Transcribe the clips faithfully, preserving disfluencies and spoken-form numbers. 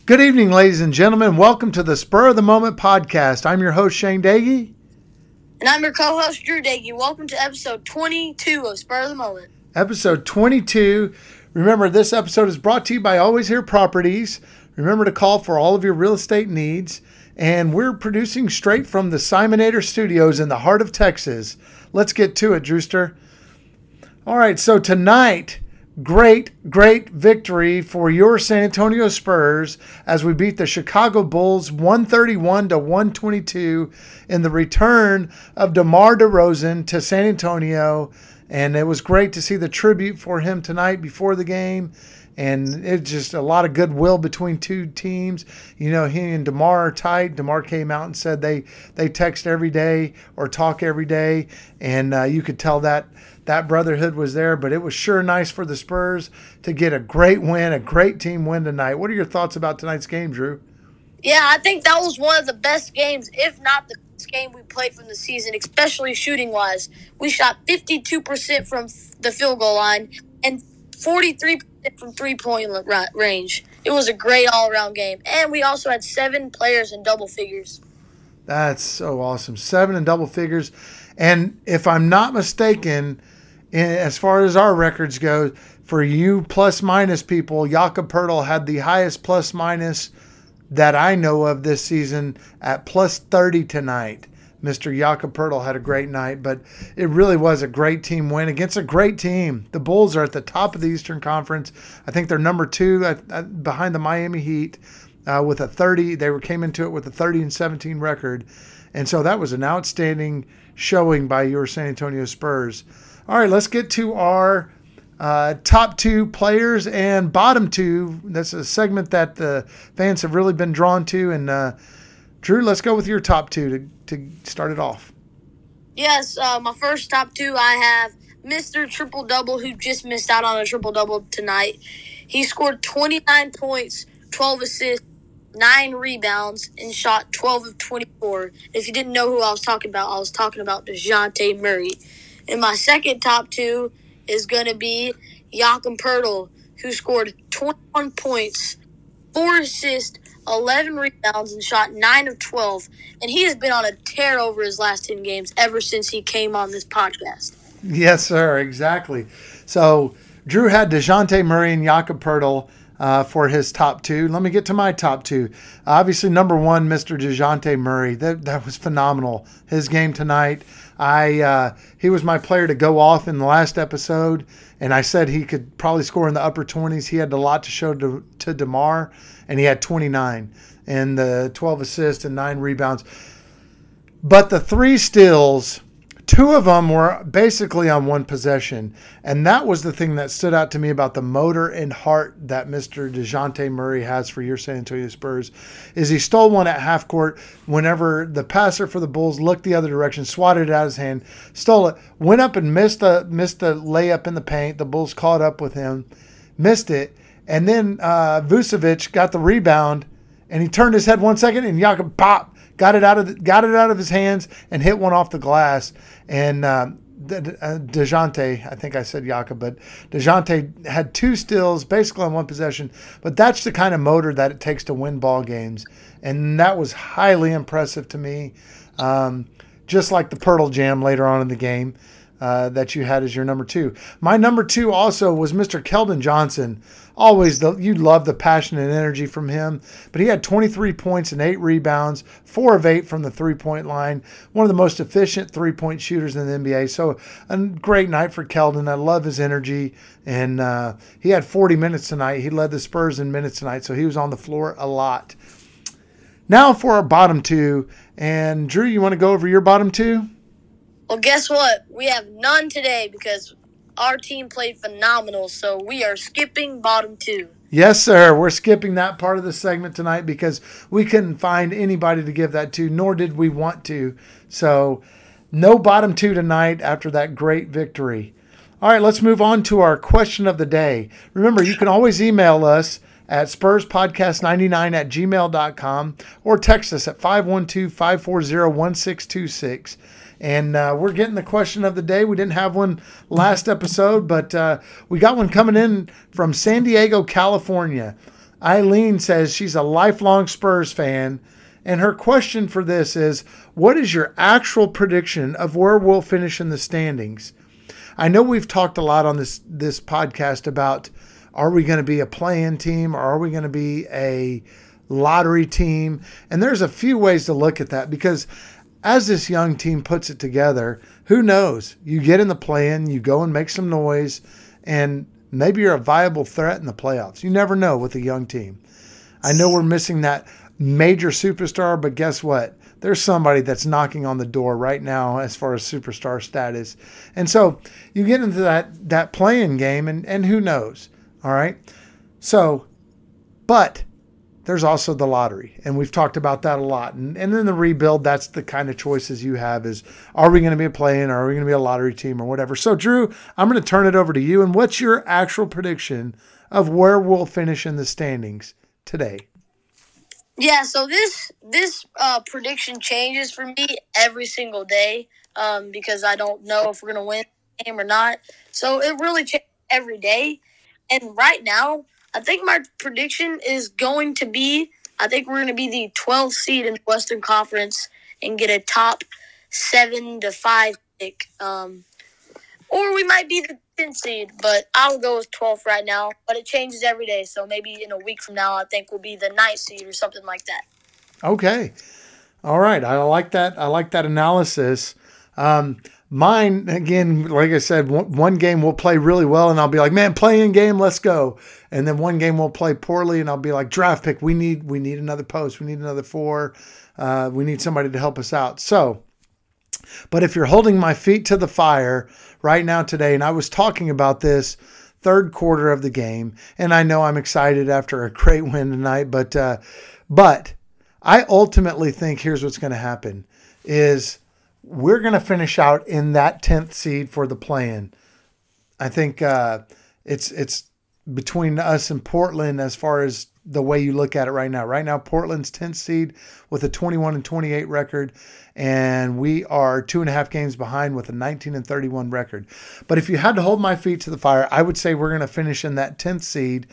Good evening, ladies and gentlemen. Welcome to the Spur of the Moment podcast. I'm your host, Shane Dagey. And I'm your co-host, Drew Dagey. Welcome to episode twenty-two of Spur of the Moment. Episode twenty-two. Remember, this episode is brought to you by Always Here Properties. Remember to call for all of your real estate needs. And we're producing straight from the Simonator Studios in the heart of Texas. Let's get to it, Drewster. All right, so tonight, great, great victory for your San Antonio Spurs as we beat the Chicago Bulls one thirty-one to one twenty-two in the return of DeMar DeRozan to San Antonio. And it was great to see the tribute for him tonight before the game. And it's just a lot of goodwill between two teams. You know, he and DeMar are tight. DeMar came out and said they, they text every day or talk every day. And uh, you could tell that that brotherhood was there. But it was sure nice for the Spurs to get a great win, a great team win tonight. What are your thoughts about tonight's game, Drew? Yeah, I think that was one of the best games, if not the best game we played from the season, especially shooting-wise. We shot fifty-two percent from the field goal line and forty-three percent from three-point range. It was a great all-around game. And we also had seven players in double figures. That's so awesome. Seven in double figures. And if I'm not mistaken, as far as our records go, for you plus-minus people, Jakob Poeltl had the highest plus-minus that I know of this season at plus thirty tonight. Mister Jakob Poeltl had a great night, but it really was a great team win against a great team. The Bulls are at the top of the Eastern Conference. I think they're number two at, at, behind the Miami Heat uh, with a thirty. They were, came into it with a thirty and seventeen record. And so that was an outstanding showing by your San Antonio Spurs. All right, let's get to our uh, top two players and bottom two. That's a segment that the fans have really been drawn to. And uh, Drew, let's go with your top two to, to start it off. Yes, uh, my first top two, I have Mister Triple-Double, who just missed out on a triple-double tonight. He scored twenty-nine points, twelve assists, nine rebounds, and shot twelve of twenty-four. If you didn't know who I was talking about, I was talking about DeJounte Murray. And my second top two is going to be Jakob Poeltl, who scored twenty-one points, four assists, eleven rebounds, and shot nine of twelve. And he has been on a tear over his last ten games ever since he came on this podcast. Yes, sir, exactly. So Drew had DeJounte Murray and Jakob Poeltl uh, for his top two. Let me get to my top two. Obviously, number one, Mister DeJounte Murray. That, that was phenomenal. His game tonight. I uh, he was my player to go off in the last episode, and I said he could probably score in the upper twenties. He had a lot to show to, to DeMar, and he had twenty-nine and the twelve assists and nine rebounds. But the three steals, two of them were basically on one possession, and that was the thing that stood out to me about the motor and heart that Mister DeJounte Murray has for your San Antonio Spurs, is he stole one at half court whenever the passer for the Bulls looked the other direction, swatted it out of his hand, stole it, went up and missed the, missed the layup in the paint. The Bulls caught up with him, missed it, and then uh, Vucevic got the rebound, and he turned his head one second, and Jakob pop got it out of the, got it out of his hands and hit one off the glass. And uh, De, uh, DeJounte, I think I said Jakob, but DeJounte had two steals basically on one possession. But that's the kind of motor that it takes to win ball games, and that was highly impressive to me. Um, just like the Poeltl Jam later on in the game uh, that you had as your number two. My number two also was Mister Keldon Johnson. Always, the, you love the passion and energy from him. But he had twenty-three points and eight rebounds, four of eight from the three-point line. One of the most efficient three-point shooters in the N B A. So a great night for Keldon. I love his energy. And uh, he had forty minutes tonight. He led the Spurs in minutes tonight, so he was on the floor a lot. Now for our bottom two. And Drew, you want to go over your bottom two? Well, guess what? We have none today because our team played phenomenal, so we are skipping bottom two. Yes, sir. We're skipping that part of the segment tonight because we couldn't find anybody to give that to, nor did we want to. So no bottom two tonight after that great victory. All right, let's move on to our question of the day. Remember, you can always email us at spurs podcast ninety-nine at gmail dot com or text us at five one two, five four zero, one six two six. And uh, we're getting the question of the day. We didn't have one last episode, but uh, we got one coming in from San Diego, California. Eileen says she's a lifelong Spurs fan, and her question for this is, what is your actual prediction of where we'll finish in the standings? I know we've talked a lot on this, this podcast about, are we going to be a play-in team or are we going to be a lottery team? And there's a few ways to look at that, because as this young team puts it together, who knows? You get in the play-in, you go and make some noise, and maybe you're a viable threat in the playoffs. You never know with a young team. I know we're missing that major superstar, but guess what? There's somebody that's knocking on the door right now as far as superstar status. And so you get into that, that play-in game, and, and who knows? All right? So, but there's also the lottery, and we've talked about that a lot. And, and in the rebuild, that's the kind of choices you have is, are we going to be a play-in, or are we going to be a lottery team or whatever? So, Drew, I'm going to turn it over to you. And what's your actual prediction of where we'll finish in the standings today? Yeah, so this this uh, prediction changes for me every single day um, because I don't know if we're going to win the game or not. So it really changes every day. And right now, I think my prediction is going to be, I think we're going to be the twelfth seed in the Western Conference and get a top seven to five pick. Um, or we might be the tenth seed, but I'll go with twelfth right now. But it changes every day, so maybe in a week from now, I think we'll be the ninth seed or something like that. Okay. All right. I like that. I like that analysis. Um, mine, again, like I said, one, one game we'll play really well, and I'll be like, man, play-in game, let's go. And then one game we'll play poorly, and I'll be like, draft pick, we need we need another post. We need another four. Uh, we need somebody to help us out. So, but if you're holding my feet to the fire right now today, and I was talking about this third quarter of the game, and I know I'm excited after a great win tonight, but uh, but I ultimately think here's what's going to happen is we're going to finish out in that tenth seed for the play-in. I think uh, it's it's between us and Portland as far as the way you look at it right now. Right now, Portland's tenth seed with a twenty-one and twenty-eight record, and we are two and a half games behind with a nineteen and thirty-one record. But if you had to hold my feet to the fire, I would say we're going to finish in that tenth seed.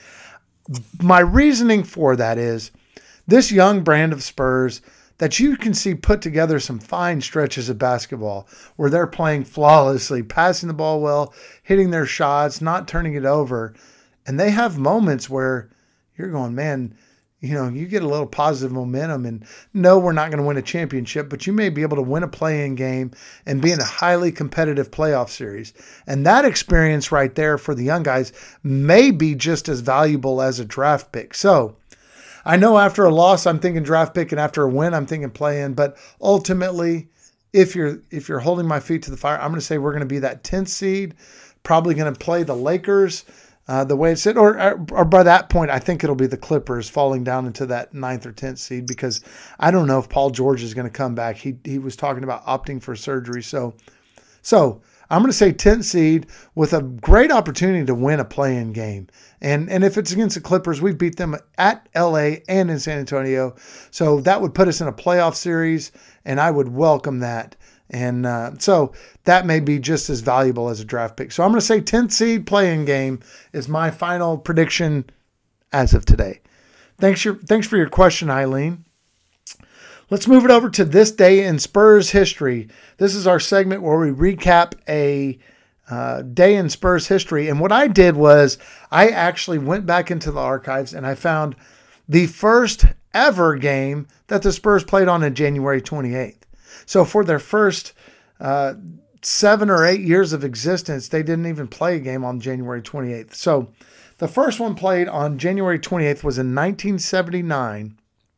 My reasoning for that is this young brand of Spurs that you can see put together some fine stretches of basketball where they're playing flawlessly, passing the ball well, hitting their shots, not turning it over. And they have moments where you're going, man, you know, you get a little positive momentum, and no, we're not going to win a championship, but you may be able to win a play-in game and be in a highly competitive playoff series. And that experience right there for the young guys may be just as valuable as a draft pick. So I know after a loss, I'm thinking draft pick, and after a win, I'm thinking play-in. But ultimately, if you're if you're holding my feet to the fire, I'm going to say we're going to be that tenth seed, probably going to play the Lakers uh, the way it's it, or or by that point, I think it'll be the Clippers falling down into that ninth or tenth seed, because I don't know if Paul George is going to come back. He he was talking about opting for surgery, so so. I'm going to say tenth seed with a great opportunity to win a play-in game. And and if it's against the Clippers, we beat them at L A and in San Antonio. So that would put us in a playoff series, and I would welcome that. And uh, so that may be just as valuable as a draft pick. So I'm going to say tenth seed play-in game is my final prediction as of today. Thanks, your, thanks for your question, Eileen. Let's move it over to this day in Spurs history. This is our segment where we recap a uh, day in Spurs history. And what I did was I actually went back into the archives and I found the first ever game that the Spurs played on in January twenty-eighth. So for their first uh, seven or eight years of existence, they didn't even play a game on January twenty-eighth. So the first one played on January twenty-eighth was in nineteen seventy-nine.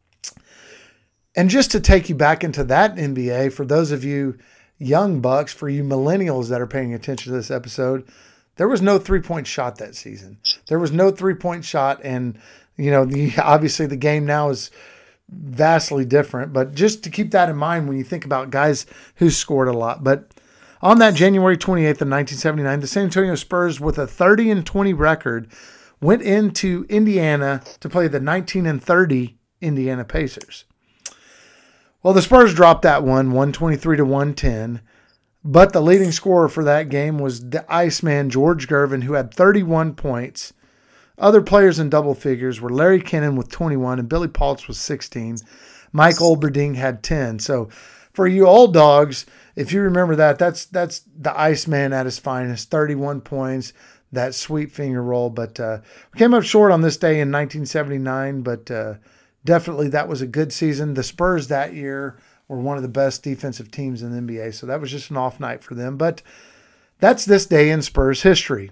And just to take you back into that N B A, for those of you young bucks, for you millennials that are paying attention to this episode, there was no three-point shot that season. There was no three-point shot, and you know, the, obviously the game now is vastly different. But just to keep that in mind when you think about guys who scored a lot. But on that January twenty-eighth of nineteen seventy-nine, the San Antonio Spurs, with a thirty and twenty record, went into Indiana to play the nineteen and thirty Indiana Pacers. Well, the Spurs dropped that one, one twenty-three to one ten, but the leading scorer for that game was the Iceman, George Gervin, who had thirty-one points. Other players in double figures were Larry Kennan with twenty-one and Billy Paultz with sixteen. Mike Olberding had ten. So for you old dogs, if you remember that, that's that's the Iceman at his finest, thirty-one points, that sweet finger roll. But uh, we came up short on this day in nineteen seventy-nine, but uh, definitely that was a good season. The Spurs that year were one of the best defensive teams in the N B A, so that was just an off night for them. But that's this day in Spurs history.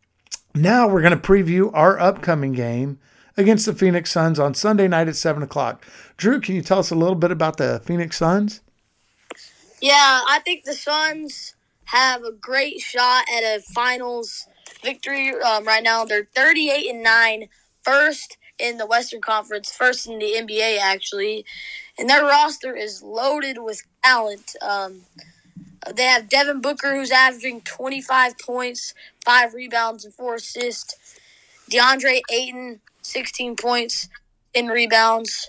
Now we're going to preview our upcoming game against the Phoenix Suns on Sunday night at seven o'clock. Drew, can you tell us a little bit about the Phoenix Suns? Yeah, I think the Suns have a great shot at a finals victory um, right now. They're thirty-eight and nine, first in the Western Conference, first in the N B A, actually. And their roster is loaded with talent. Um, they have Devin Booker, who's averaging twenty-five points, five rebounds, and four assists. DeAndre Ayton, sixteen points, ten rebounds.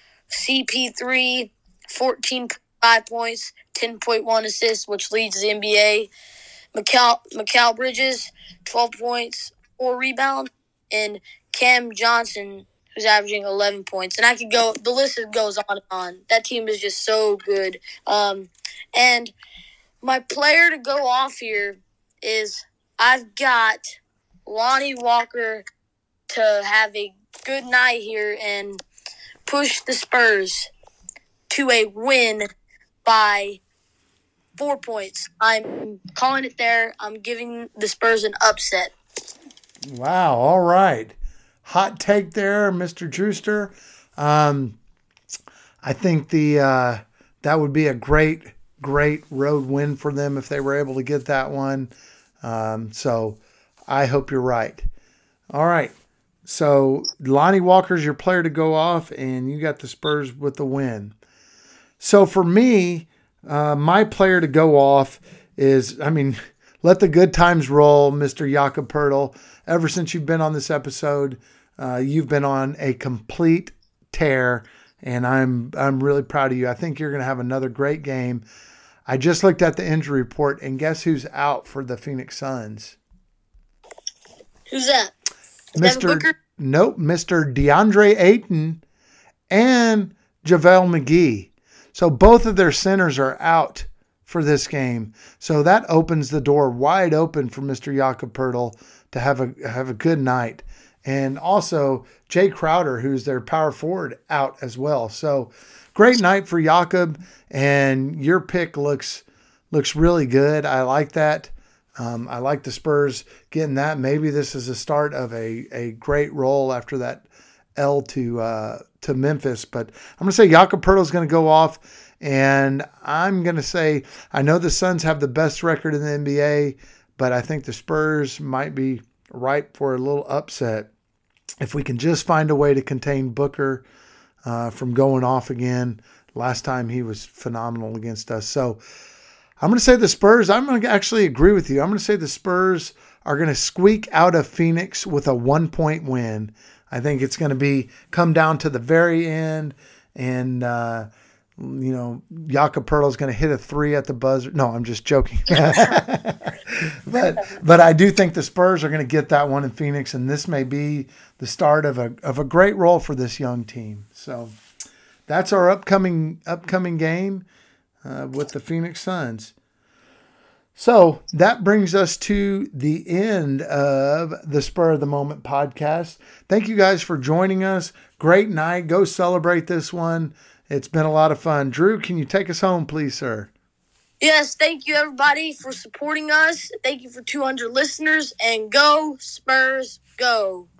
C P three, fourteen point five points, ten point one assists, which leads the N B A. Mikal, Mikal Bridges, twelve points, four rebounds. And Cam Johnson, who's averaging eleven points. And I could go, the list goes on and on. That team is just so good. Um, and my player to go off here is I've got Lonnie Walker to have a good night here and push the Spurs to a win by four points. I'm calling it there. I'm giving the Spurs an upset. Wow. All right. Hot take there, Mister Drewster. Um, I think the uh, that would be a great, great road win for them if they were able to get that one. Um, so I hope you're right. All right. So Lonnie Walker's your player to go off, and you got the Spurs with the win. So for me, uh, my player to go off is, I mean, let the good times roll, Mister Jakob Poeltl. Ever since you've been on this episode, uh, you've been on a complete tear, and I'm I'm really proud of you. I think you're going to have another great game. I just looked at the injury report, and guess who's out for the Phoenix Suns? Who's that? Mister Nope, Mister DeAndre Ayton and JaVale McGee. So both of their centers are out for this game. So that opens the door wide open for Mister Jakob Poeltl to have a have a good night. And also Jay Crowder, who's their power forward, out as well. So great night for Jakob, and your pick looks looks really good. I like that. Um, I like the Spurs getting that. Maybe this is the start of a, a great roll after that L to uh, to Memphis. But I'm going to say Jakob Poeltl is going to go off, and I'm going to say I know the Suns have the best record in the N B A, but I think the Spurs might be ripe for a little upset if we can just find a way to contain Booker uh, from going off again. Last time he was phenomenal against us. So I'm going to say the Spurs, I'm going to actually agree with you. I'm going to say the Spurs are going to squeak out of Phoenix with a one-point win. I think it's going to be come down to the very end, and, uh, you know, Jakob Poeltl is going to hit a three at the buzzer. No, I'm just joking. but but I do think the Spurs are going to get that one in Phoenix, and this may be the start of a of a great role for this young team. So that's our upcoming upcoming game. Uh, with the Phoenix Suns. So that brings us to the end of the Spur of the Moment podcast. Thank you guys for joining us. Great night. Go celebrate this one. It's been a lot of fun. Drew, can you take us home, please, sir? Yes, thank you, everybody, for supporting us. Thank you for two hundred listeners, and go Spurs, go.